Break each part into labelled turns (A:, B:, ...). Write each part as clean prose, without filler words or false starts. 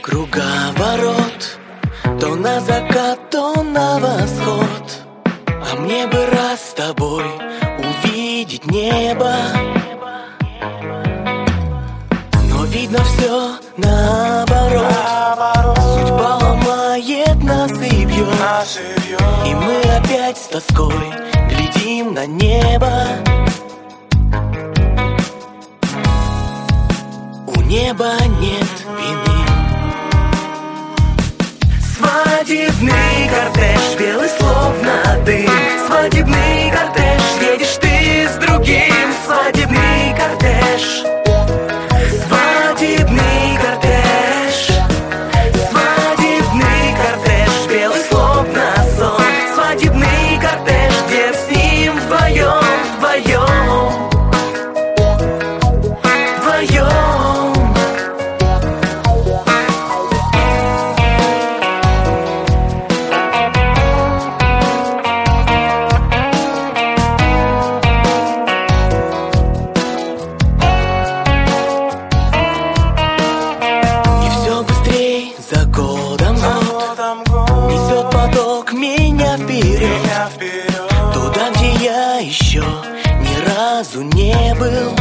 A: Круговорот, то на закат, то на восход. А мне бы раз с тобой увидеть небо. Но видно все наоборот. Судьба ломает нас и бьет. И мы опять с тоской глядим на небо. У неба нет вины. Свадебный кортеж, белый словно дым. Свадебный кортеж, едешь ты с другим. Свадебный кортеж. Свадебный кортеж. Свадебный кортеж, белый словно сон. Свадебный кортеж, где с ним вдвоем, вдвоем, вдвоем. За годом год несет поток меня вперед, туда, где я еще ни разу не был.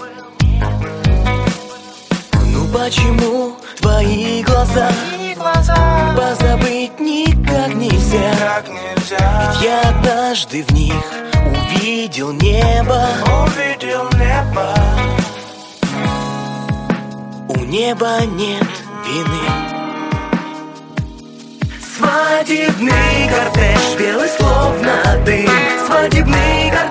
A: Ну почему твои глаза позабыть никак нельзя? Ведь я однажды в них увидел небо. У неба нет вины. Свадебный кортеж, белый словно дым. Свадебный кортеж.